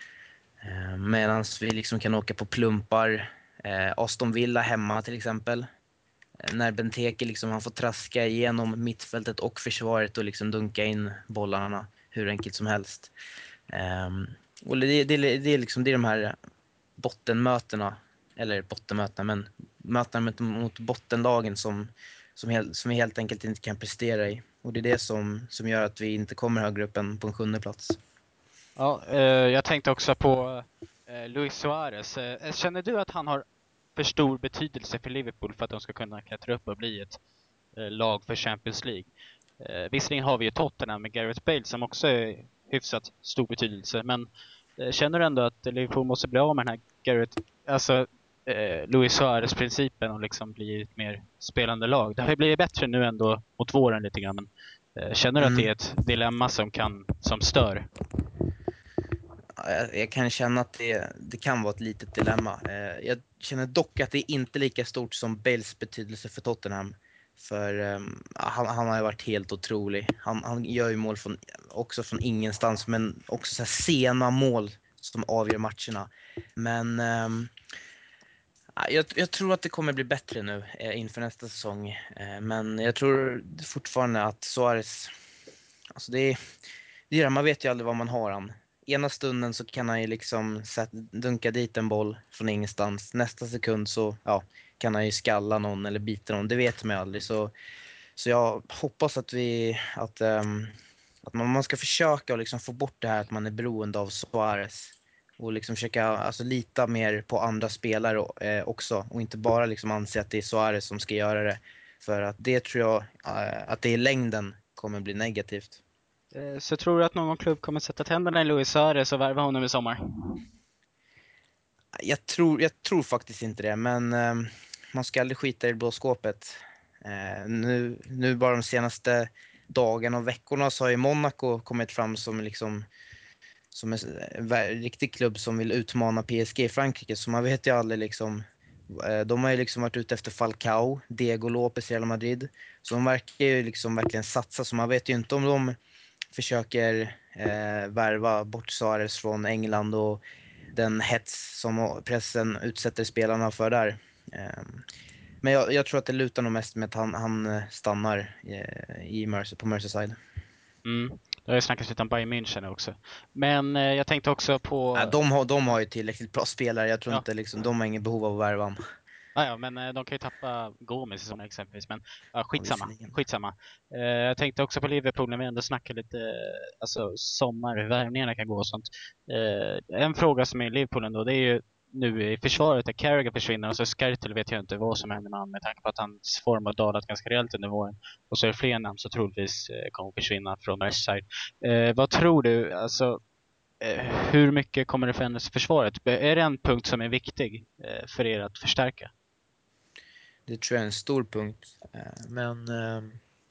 Eh, Medan vi liksom kan åka på plumpar. Eh, Aston Villa hemma till exempel. Eh, när Benteke liksom har fått traska igenom mittfältet och försvaret och liksom dunka in bollarna hur enkelt som helst. Um, och det, det, det, är liksom, det är de här bottenmötena, eller bottenmötena, men mötena mot, mot bottenlagen som, som, helt, som vi helt enkelt inte kan prestera i. Och det är det som, som gör att vi inte kommer högre upp än på en sjunde plats.
Ja, eh, jag tänkte också på eh, Luis Suarez. Eh, känner du att han har för stor betydelse för Liverpool för att de ska kunna klättra upp och bli ett eh, lag för Champions League? Eh, visserligen har vi ju Tottenham med Gareth Bale som också är hyfsat stor betydelse, men eh, känner du ändå att Liverpool måste bli av med den här Gareth, alltså eh, Luis Suarez-principen och liksom bli ett mer spelande lag? Det har ju blivit bättre nu ändå mot våren lite grann, men eh, känner du att
Mm.
det är ett dilemma som kan, som stör?
Ja, Jag, jag kan känna att det, det kan vara ett litet dilemma. Eh, jag känner dock att det är inte lika stort som Bales betydelse för Tottenham. För um, han, han har ju varit helt otrolig. Han, han gör ju mål från, också från ingenstans, men också så här sena mål som avgör matcherna. Men um, jag, jag tror att det kommer bli bättre nu eh, inför nästa säsong. Eh, men jag tror fortfarande att Suarez, alltså det är, det är, man vet ju aldrig vad man har han. Ena stunden så kan han ju liksom sätt, dunka dit en boll från ingenstans. Nästa sekund så ja, kan han ju skalla någon eller bita någon. Det vet man ju aldrig. Så, så jag hoppas att vi, att, um, att man, man ska försöka och liksom få bort det här att man är beroende av Suarez. Och liksom försöka alltså, lita mer på andra spelare eh, också. Och inte bara liksom anse att det är Suarez som ska göra det. För att det tror jag eh, att det i längden kommer bli negativt.
Eh, Så tror du att någon klubb kommer sätta tänderna i Luis Suarez och värva honom i sommar?
Jag tror, jag tror faktiskt inte det, men eh, man ska aldrig skita i det blå skåpet. Eh, nu, nu bara de senaste dagarna och veckorna så har ju Monaco kommit fram som liksom som en riktig klubb som vill utmana P S G i Frankrike. Så man vet ju aldrig liksom, eh, de har ju liksom varit ute efter Falcao, Diego Lopez i Real Madrid. Så de verkar ju liksom verkligen satsa, så man vet ju inte om de försöker eh, värva bort Suarez från England och den hets som pressen utsätter spelarna för där. Men jag, jag tror att det lutar nog mest med att han, han stannar i Merse, på Merseyside.
Mm. Det har ju snackats lite om Bayern München också. Men eh, jag tänkte också på...
Ja, de, har, de har ju tillräckligt bra spelare. Jag tror
Ja.
inte liksom, de har ingen behov av att värva honom.
Ah, ja, men eh, de kan ju tappa Gomes i sådana exempelvis. Men ja, skitsamma.
visserligen.
skitsamma. Eh, jag tänkte också på Liverpool när vi ändå snackar lite eh, alltså, sommar, hur värvningarna kan gå och sånt. Eh, en fråga som är i Liverpool ändå, det är ju nu i försvaret där Carragher försvinner och så Skrtel vet jag inte vad som händer med honom med tanke på att hans form har dalat ganska rejält under våren. Och så är det fler namn som troligtvis eh, kommer försvinna från Merseyside. Eh, vad tror du, alltså eh, hur mycket kommer det förändras i försvaret? Är det en punkt som är viktig eh, för er att förstärka?
Det tror jag är en stor punkt. Eh, Men eh,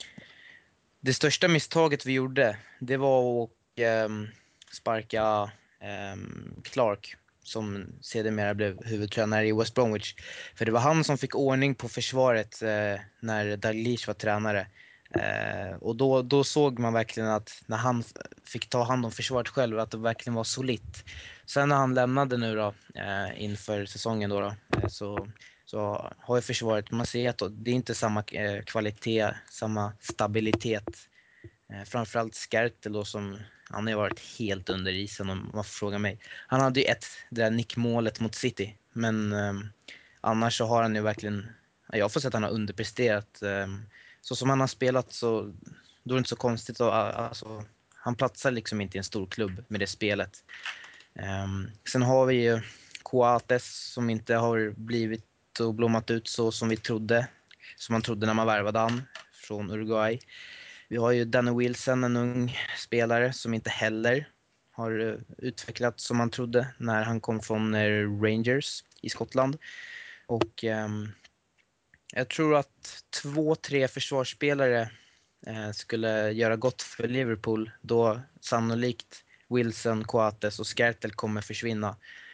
det största misstaget vi gjorde, det var att eh, sparka eh, Clark, som sedermera blev huvudtränare i West Bromwich. För det var han som fick ordning på försvaret eh, när Dalglish var tränare. Eh, och då, då såg man verkligen att när han fick ta hand om försvaret själv, att det verkligen var solitt. Sen när han lämnade nu då, eh, inför säsongen då, då eh, så, så har ju försvaret, man ser att det är inte samma eh, kvalitet, samma stabilitet. Eh, framförallt Skrtel då, som han har ju varit helt under isen om man får fråga mig. Han hade ju ett, det där nickmålet mot City, men eh, annars så har han ju verkligen, jag får säga att han har underpresterat. Eh, så som han har spelat så då är det inte så konstigt att, alltså, han platsar liksom inte i en stor klubb med det spelet. Eh, sen har vi ju Coates som inte har blivit och blommat ut så som vi trodde, som man trodde när man värvade han från Uruguay. Vi har ju Danny Wilson, en ung spelare som inte heller har utvecklats som man trodde när han kom från Rangers i Skottland. Och eh, jag tror att två, tre försvarsspelare eh, skulle göra gott för Liverpool, då sannolikt Wilson, Coates och Skrtel kommer försvinna.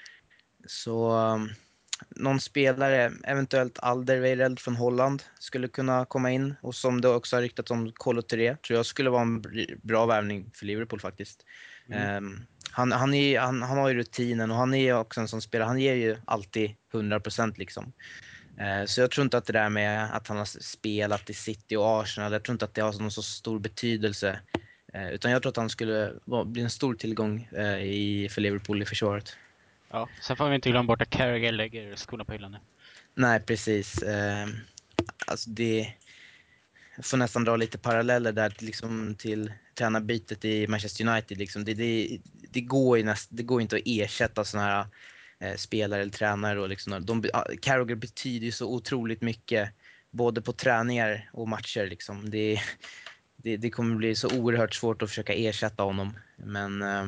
Så um, någon spelare, eventuellt Alderweireld från Holland, skulle kunna komma in. Och som det också har ryktats om, Kolo Touré, tror jag skulle vara en bra värvning för Liverpool faktiskt. Mm. Um, han, han, är, han, han har ju rutinen och han är också en sån spelare. Han ger ju alltid hundra procent liksom. Uh, så jag tror inte att det där med att han har spelat i City och Arsenal, jag tror inte att det har någon så stor betydelse. Uh, utan jag tror att han skulle vara, bli en stor tillgång uh, i, för Liverpool i försvaret.
Ja, sen får vi inte glömma bort att Carragher lägger skorna på hyllan nu.
Nej, precis. Eh, alltså det, jag får nästan dra lite paralleller där liksom till tränarbytet i Manchester United. Liksom. Det, det, det, går ju näst, det går inte att ersätta såna här eh, spelare eller tränare. Och liksom, de, Carragher betyder ju så otroligt mycket, både på träningar och matcher. Liksom. Det, det, det kommer bli så oerhört svårt att försöka ersätta honom. Men eh,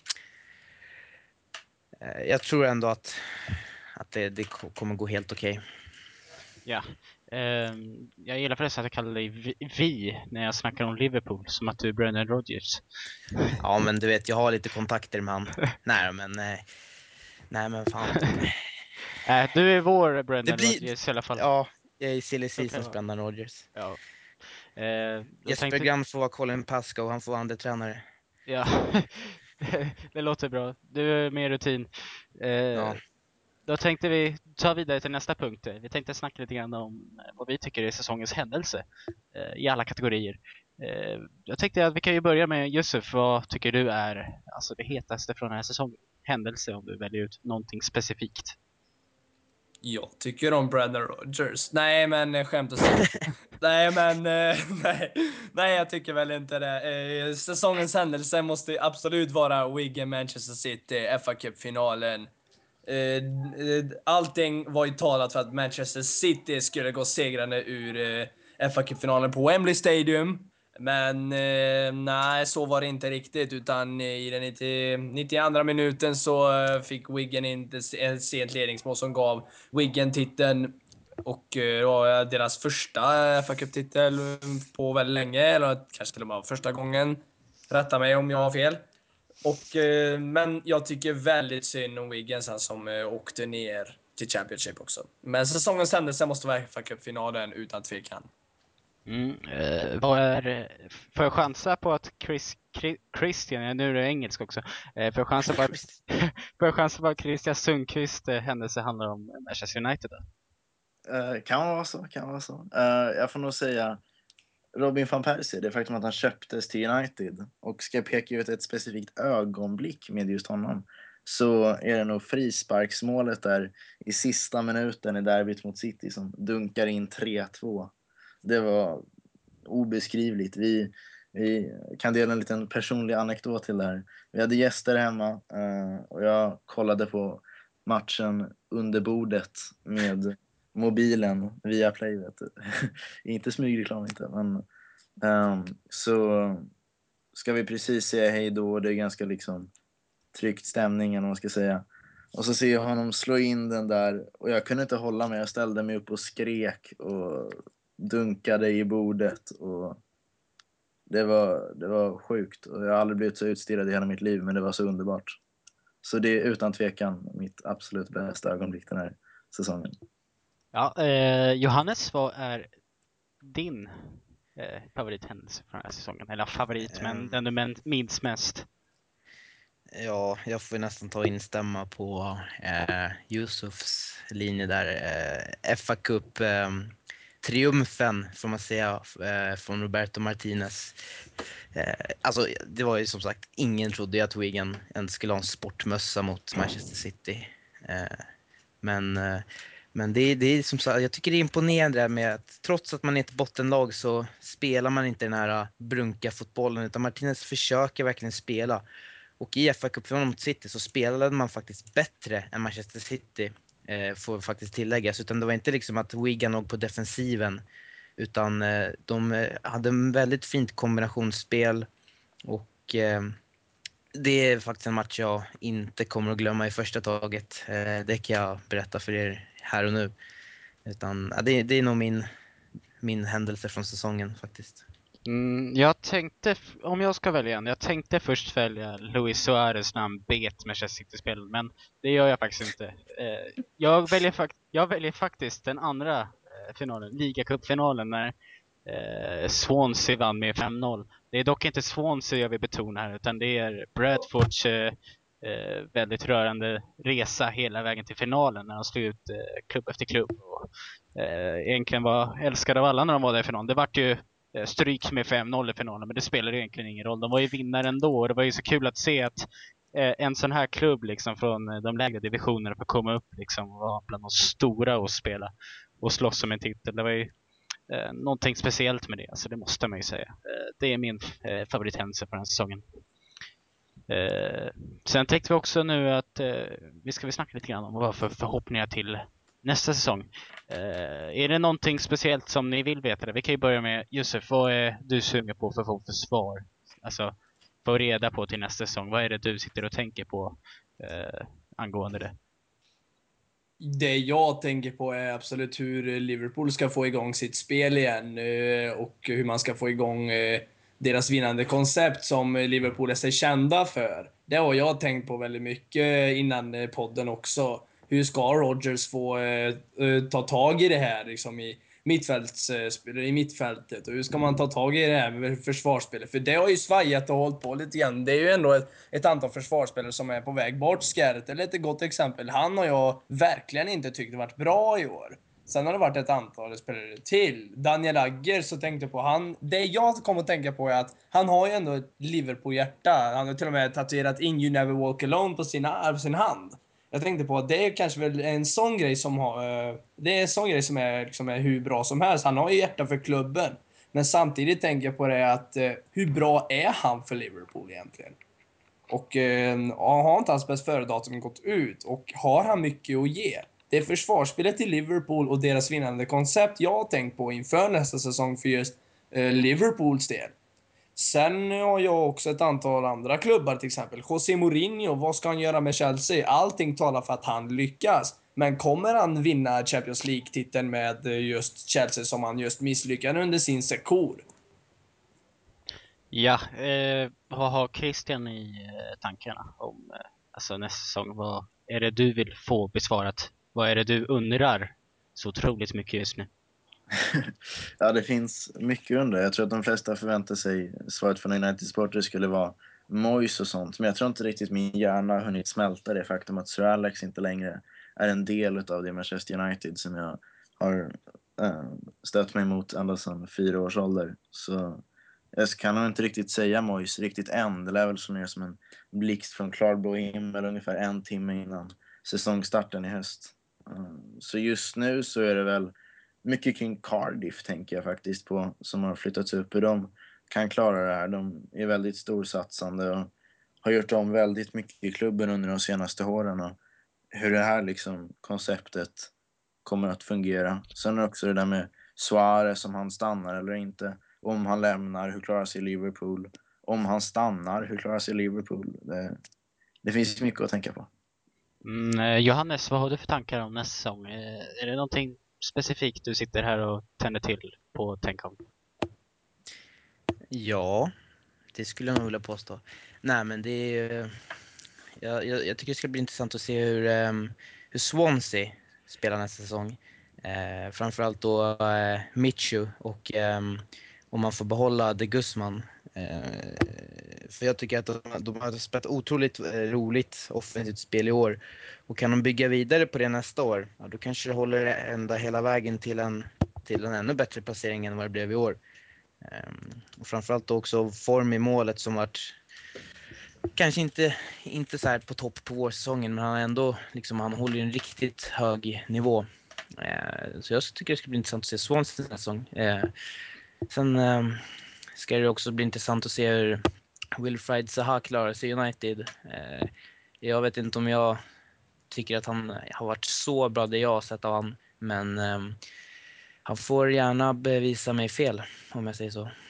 jag tror ändå att att det, det kommer gå helt okej. Okay.
Ja. Um, jag gillar förresten att jag kallar dig vi, vi när jag snackar om Liverpool, som att du är Brendan Rodgers.
Ja, men du vet, jag har lite kontakter med han. Nej, men nej. Nej, men fan.
Nej, du är vår Brendan
blir...
Rodgers i alla fall.
Ja, jag är Silly Seasons Brendan Rodgers.
Ja. Uh,
Jesper tänkte... Grant får vara Colin Pascoe och han får vara andra tränare.
Ja. Det låter bra. Du är med rutin. Uh, ja. Då tänkte vi ta vidare till nästa punkt. Vi tänkte snacka lite grann om vad vi tycker är säsongens händelse eh, i alla kategorier. Eh, jag tänkte att vi kan ju börja med Yusuf. Vad tycker du är alltså det hetaste från den här säsongen? Händelse, om du väljer ut någonting specifikt.
Jag tycker om Brendan Rodgers. Nej, men skämt åsido. Nej, men eh, nej, nej, jag tycker väl inte det. Eh, säsongens händelse måste absolut vara Wigan Manchester City, F A Cup-finalen. Eh, allting var ju talat för att Manchester City skulle gå segrande ur eh, F A Cup-finalen på Wembley Stadium. Men eh, nej, så var det inte riktigt, utan i den nittioandra minuten så eh, fick Wigan in ett sent ledningsmål som gav Wigan titeln. Och eh, det var deras första F A Cup-titel på väldigt länge, eller kanske till och med första gången. Rätta mig om jag har fel. Och, eh, men jag tycker väldigt synd om Wigan sen som eh, åkte ner till Championship också. Men säsongens händelse måste vara F A Cup-finalen utan tvekan.
Mm, eh, vad är, får jag chansa på att Chris, Chris, Christian, nu är det engelska också, eh, får jag chansa på att, får jag chansa på att Christian Sundqvist eh, händelse handlar om Manchester United då?
Uh, kan vara så, kan vara så. Uh, jag får nog säga Robin van Persie, det faktum att han köptes till United, och ska peka ut ett specifikt ögonblick med just honom, så är det nog frisparksmålet där i sista minuten i derbyt mot City som dunkar in tre två. Det var obeskrivligt. Vi, vi kan dela en liten personlig anekdot till det här. Vi hade gäster hemma uh, och jag kollade på matchen under bordet med mobilen via Playvet. Inte smygreklam inte, men um, så ska vi precis säga hej då, och det är ganska liksom tryckt stämningen, om man ska säga. Och så ser jag honom slå in den där, och jag kunde inte hålla mig. Jag ställde mig upp och skrek och dunkade i bordet, och det var, det var sjukt. Och jag har aldrig blivit så utstirrad i hela mitt liv, men det var så underbart. Så det är utan tvekan mitt absolut bästa ögonblick den här säsongen.
Ja, eh, Johannes, vad är din eh, favorithändelse från den här säsongen? Eller favorit, men
Um,
den du minns mest?
Ja, jag får nästan ta instämma på eh, Yusufs linje där. Eh, F A Cup eh, triumfen får man säga eh, från Roberto Martinez. Eh, alltså det var ju som sagt, ingen trodde ju att Wigan ens skulle ha en sportmössa mot Manchester City. Eh, men eh, men det, det är som sagt, jag tycker det är imponerande med att trots att man är ett bottenlag så spelar man inte den här brunka fotbollen, utan Martinez försöker verkligen spela. Och i F A Cup-finalen mot City så spelade man faktiskt bättre än Manchester City, eh, får faktiskt tilläggas. Utan det var inte liksom att Wigan låg på defensiven, utan eh, de hade en väldigt fint kombinationsspel. Och eh, det är faktiskt en match jag inte kommer att glömma i första taget. Eh, det kan jag berätta för er här och nu. Utan ja, det, det är nog min, min händelse från säsongen faktiskt.
Mm, jag tänkte, om jag ska välja en, jag tänkte först välja Luis Suarez när han bet Manchester City-spel, men det gör jag faktiskt inte. Eh, jag, väljer fakt- jag väljer faktiskt den andra eh, finalen, Liga-cup-finalen, när eh, Swansea vann med fem noll. Det är dock inte Swansea jag vill betona här, utan det är Bradfords eh, eh, väldigt rörande resa hela vägen till finalen när de slog ut eh, klubb efter klubb. Och, eh, egentligen var älskade av alla när de var där i finalen. Det vart ju stryk med fem noll i finalen, men det spelar egentligen ingen roll. De var ju vinnare ändå, och det var ju så kul att se att eh, en sån här klubb liksom från de lägre divisionerna får komma upp liksom, och vara bland de stora och spela och slåss om en titel. Det var ju eh, någonting speciellt med det, alltså det måste man ju säga. Eh, det är min eh, favorithändelse på den här säsongen. Eh, sen tänkte vi också nu att eh, vi ska vi snacka lite grann om vad för förhoppningar till nästa säsong. Uh, är det någonting speciellt som ni vill veta? Vi kan ju börja med Josef. Vad är du sugen på för att få försvar? Alltså, få reda på till nästa säsong. Vad är det du sitter och tänker på uh, angående det?
Det jag tänker på är absolut hur Liverpool ska få igång sitt spel igen uh, och hur man ska få igång uh, deras vinnande koncept som Liverpool är sig kända för. Det har jag tänkt på väldigt mycket innan podden också. Hur ska Rodgers få eh, ta tag i det här liksom i, mittfälts, eh, i mittfältet? Och hur ska man ta tag i det här med försvarsspelet? För det har ju svajat och hållit på lite grann. Det är ju ändå ett, ett antal försvarsspelare som är på väg bort. Skerret är ett gott exempel. Han har jag verkligen inte tyckt varit bra i år. Sen har det varit ett antal spelare till. Daniel Agger, så tänkte jag på han. Det jag kommer att tänka på är att han har ju ändå ett Liverpool-hjärta. Han har till och med tatuerat in You Never Walk Alone på, sina, på sin hand. Jag tänkte på att det är kanske väl en sån grej som har, eh, det är en sån grej som är, liksom är hur bra som helst. Han har ju hjärta för klubben. Men samtidigt tänker jag på det att eh, hur bra är han för Liverpool egentligen? Och eh, har inte hans bäst före-datum gått ut? Och har han mycket att ge? Det är försvarsspelet i Liverpool och deras vinnande koncept jag har tänkt på inför nästa säsong för just eh, Liverpools del. Sen har jag också ett antal andra klubbar, till exempel José Mourinho. Vad ska han göra med Chelsea? Allting talar för att han lyckas. Men kommer han vinna Champions League-titeln med just Chelsea som han just misslyckade under sin sekor?
Ja, eh, vad har Christian i eh, tankarna om eh, alltså nästa säsong? Vad är det du vill få besvarat? Vad är det du undrar så otroligt mycket just nu?
Ja, det finns mycket under. Jag tror att de flesta förväntar sig svaret från United Supporters skulle vara Moyes och sånt. Men jag tror inte riktigt min hjärna har hunnit smälta det faktum att Sir Alex inte längre är en del av det Manchester United som jag har äh, stött mig mot ända sedan fyra års ålder. Så jag kan nog inte riktigt säga Moyes riktigt än. Det lär väl så ner som en blixt från klarblå himmel ungefär en timme innan säsongstarten i höst. Så just nu så är det väl mycket kring Cardiff tänker jag faktiskt på, som har flyttats upp. Hur de kan klara det här. De är väldigt storsatsande och har gjort om väldigt mycket i klubben under de senaste åren. Och hur det här liksom konceptet kommer att fungera. Sen är det också det där med Suarez, om han stannar eller inte. Om han lämnar, hur klarar sig Liverpool? Om han stannar, hur klarar sig Liverpool? Det, det finns mycket att tänka på.
Mm, eh, Johannes, vad har du för tankar om nästa säsong? Eh, är det någonting specifikt du sitter här och tänder till på att tänka om?
Ja, det skulle jag nog vilja påstå. Nej, men det är... Jag, jag, jag tycker det ska bli intressant att se hur, um, hur Swansea spelar nästa säsong. Eh, framförallt då eh, Michu och um, om man får behålla De Guzman. Eh, för jag tycker att de, de har spelat otroligt eh, roligt offensivt spel i år. Och kan de bygga vidare på det nästa år, ja, då kanske det håller ända hela vägen till en, till en ännu bättre placering än vad det blev i år. Eh, och framförallt då också form i målet som varit kanske inte, inte så här på topp på vårsäsongen, men han har ändå liksom, han håller en riktigt hög nivå. Eh, så jag tycker det ska bli intressant att se Swansea nästa säsong. Eh, sen eh, ska det också bli intressant att se hur Wilfried Zaha klarar sig i United. Eh, jag vet inte om jag tycker att han har varit så bra det jag har sett av han, men eh, han får gärna bevisa mig fel, om jag säger så.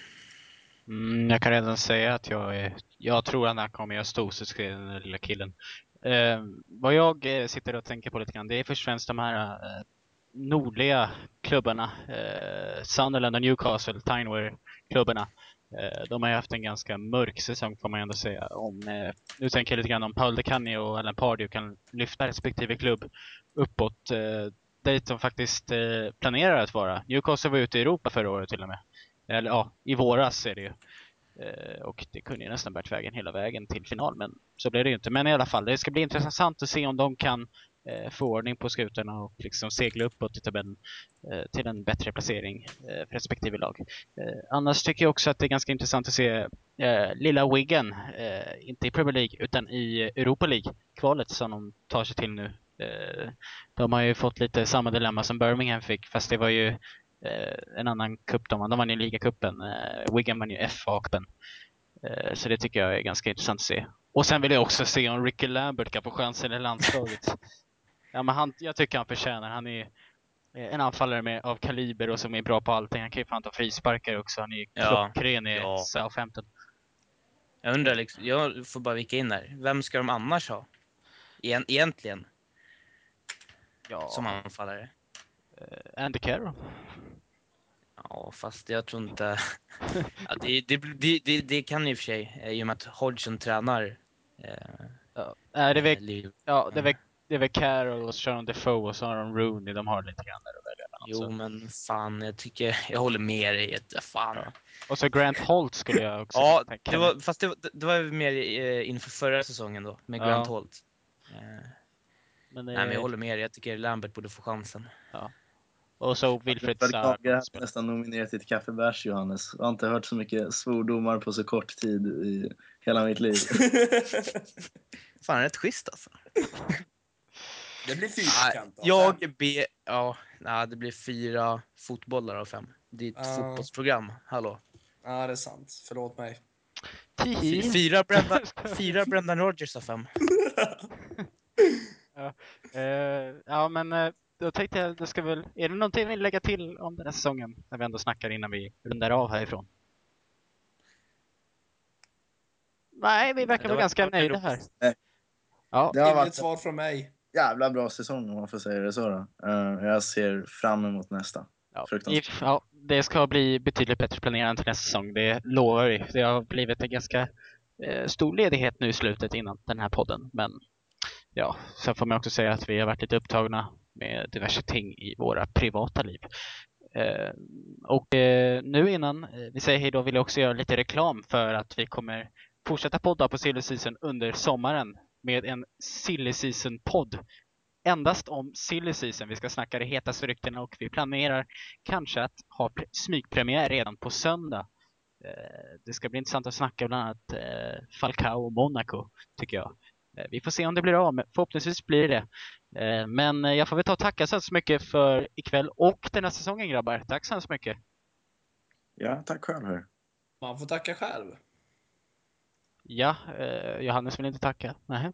Mm, jag kan redan säga att jag, är, jag tror att han kommer göra storsuccé, den där lilla killen. Eh, vad jag eh, sitter och tänker på lite grann, det är först och främst de här eh, nordliga klubbarna. Eh, Sunderland och Newcastle, Tyne-klubbarna. Eh, de har ju haft en ganska mörk säsong får man ändå säga. Om, eh, nu tänker jag lite grann om Paul Decanny och Alan Pardew kan lyfta respektive klubb uppåt. Eh, dit de faktiskt eh, planerar att vara. Newcastle var ute i Europa förra året till och med. Eller ja, i våras är det ju. Eh, och det kunde ju nästan bärt vägen hela vägen till final. Men så blev det ju inte. Men i alla fall, det ska bli intressant att se om de kan eh, få ordning på skutorna och liksom segla uppåt i tabellen eh, till en bättre placering eh, för respektive lag. Eh, annars tycker jag också att det är ganska intressant att se eh, lilla Wigan, eh, inte i Premier League utan i Europa League, kvalet som de tar sig till nu. Eh, de har ju fått lite samma dilemma som Birmingham fick, fast det var ju Eh, en annan cup, de, de vann ju ligacupen. eh, Wigan vann ju F A-cupen. eh, så det tycker jag är ganska intressant att se. Och sen vill jag också se om Ricky Lambert kan få chansen i landslaget. Ja, men han, jag tycker han förtjänar. Han är eh, en anfallare med, av kaliber och som är bra på allting. Han kan ju fan ta frisparkar också. Han är ju
Ja,
klockren i
ja.
Southampton.
Jag undrar, liksom, jag får bara vika in där. Vem ska de annars ha? Egent, egentligen.
Ja.
Som anfallare.
eh, Andy Carroll.
Ja, fast jag tror inte... ja, det, det, det, det, det kan i och för sig, i och med att Hodgson tränar. Eh,
Ja, äh, det är väl,
Liv.
ja, det är väl, det är väl Carroll och Sean Defoe och så har de Rooney. De har lite grann där att välja mellan,
Jo,
så.
men fan, jag tycker... Jag håller med dig. Att, fan.
Ja. Och så Grant Holt skulle jag också
Ja,
tänka.
det var, fast det, det var mer eh, inför förra säsongen då, med Grant
Ja.
Holt. Eh,
Men det,
Nej, men jag håller med dig. Jag tycker Lambert borde få chansen.
ja. Och så Wilfred
Jag
Zaha.
har nästan nominerat till ett kaffebärs, Johannes. Jag har inte hört så mycket svordomar på så kort tid i hela mitt liv.
Fan, rätt schysst alltså.
Det blir
Ah,
fyrkant av
jag
fem.
be, ja, nah, det blir fyra fotbollar av fem. Det är ett
Ah.
fotbollsprogram, hallå.
Ja, det är sant. Förlåt mig.
Fy-
Tihi.
Fyra Brendan, fyra Brendan Rodgers av fem.
Ja, eh, ja men eh, då tänkte jag, det ska väl, är det någonting vi vill lägga till om den här säsongen när vi ändå snackar innan vi rundar av härifrån? Nej, vi verkar
Det
vara
var-
ganska
det var
nöjda
roligt.
här.
Nej.
Ja,
Det har
Inget
varit en
svar från mig.
jävla bra säsong om man får säga det så då. Eh, jag ser fram emot nästa.
ja,
Fruktansvärt.
if, ja, det ska bli betydligt bättre planerat till nästa säsong, det lovar vi. Det har blivit en ganska eh, stor ledighet nu i slutet innan den här podden, men ja, sen får man också säga att vi har varit lite upptagna med diverse ting i våra privata liv. Eh, och eh, nu innan eh, vi säger hej då vill jag också göra lite reklam för att vi kommer fortsätta podda på Silly Season under sommaren med en Silly Season-podd. Endast om Silly Season. Vi ska snacka det hetaste ryktena och vi planerar kanske att ha pre- smygpremiär redan på söndag. Eh, det ska bli intressant att snacka bland annat eh, Falcao och Monaco, tycker jag. Eh, vi får se om det blir av, men förhoppningsvis blir det. Eh, men eh, jag får väl ta och tacka så hemskt mycket för ikväll och den här säsongen, grabbar. Tack så hemskt mycket.
Ja, tack själv. Här.
Man får tacka själv.
Ja, eh, Johannes vill inte tacka. Nej.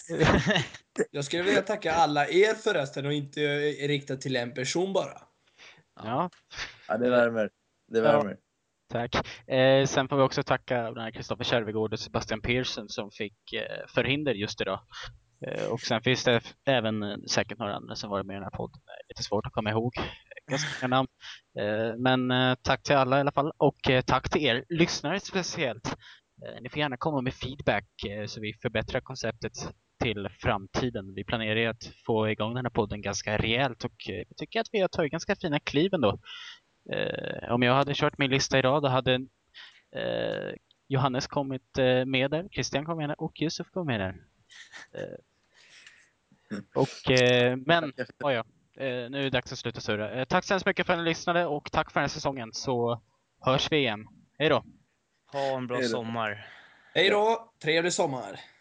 Jag skulle vilja tacka alla er förresten och inte eh, rikta till en person bara.
Ja,
Ja, det värmer. Det värmer.
tack. Eh, sen får vi också tacka bland annat Kristoffer Kärvegård och Sebastian Persson som fick eh, förhinder just idag. Eh, och sen finns det f- även eh, säkert några andra som varit med i den här podden. Det är lite svårt att komma ihåg. Ganska många namn. Eh, men eh, tack till alla i alla fall. Och eh, tack till er lyssnare speciellt. Eh, ni får gärna komma med feedback eh, så vi förbättrar konceptet till framtiden. Vi planerar ju att få igång den här podden ganska rejält och eh, jag tycker att vi har tagit ganska fina kliv ändå. Eh, om jag hade kört min lista idag då hade eh, Johannes kommit eh, med där, Christian kom med där och Yusuf kom med där. Eh, och, eh, men, oh ja, eh, nu är det dags att sluta surra. Eh, tack så hemskt mycket för att ni lyssnade och tack för den här säsongen, så hörs vi igen. Hej då!
Ha en bra
Hej då.
sommar.
Hej då! Trevlig sommar!